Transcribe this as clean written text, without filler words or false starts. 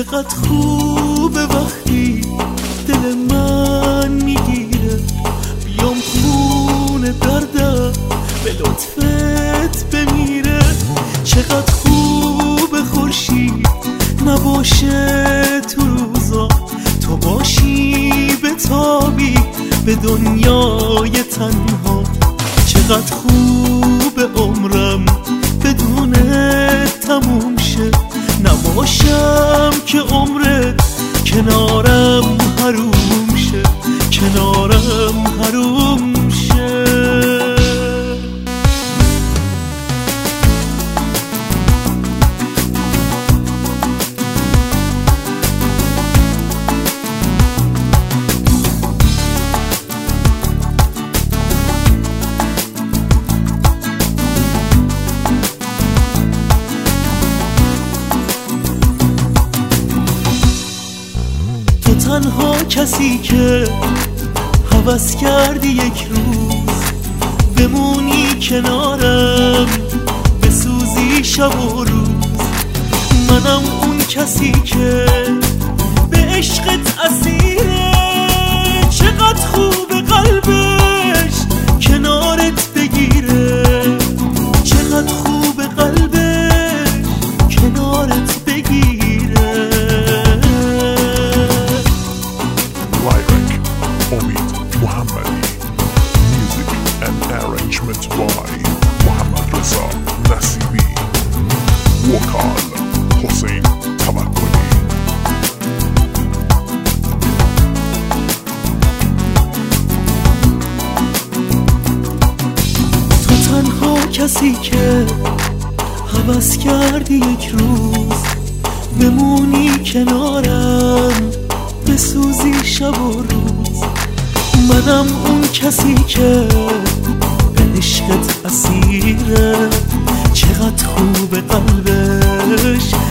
چقدر خوبه وقتی دل من میگیره بیام خونه دردم به لطفت بمیره. چقدر خوبه خورشید نباشه تو روزا، تو باشی بتابی به دنیای تنها. چقدر خوبه عمرم بدون تموم شه، نباشم که عمرت کنارم حروم شه، کنارم حروم شه. تنها کسی که هوس کردی یک روز بمونی کنارم بسوزی شب و روز. منم اون کسی که به عشقت اسیره، چقدر خوب قلبش کنارت بگیره، چقدر خوب قلبش کنارت بگیره. Muhammadi. Music and arrangement by Muhammad Reza Nasibi. Wakal Hossein Tabakkoli. تو تنها کسی که هوس کردی یک روز بمونی کنارم بسوزی شب و روز. منم اون کسی که به عشقت اسیره، چقدر خوب قلبش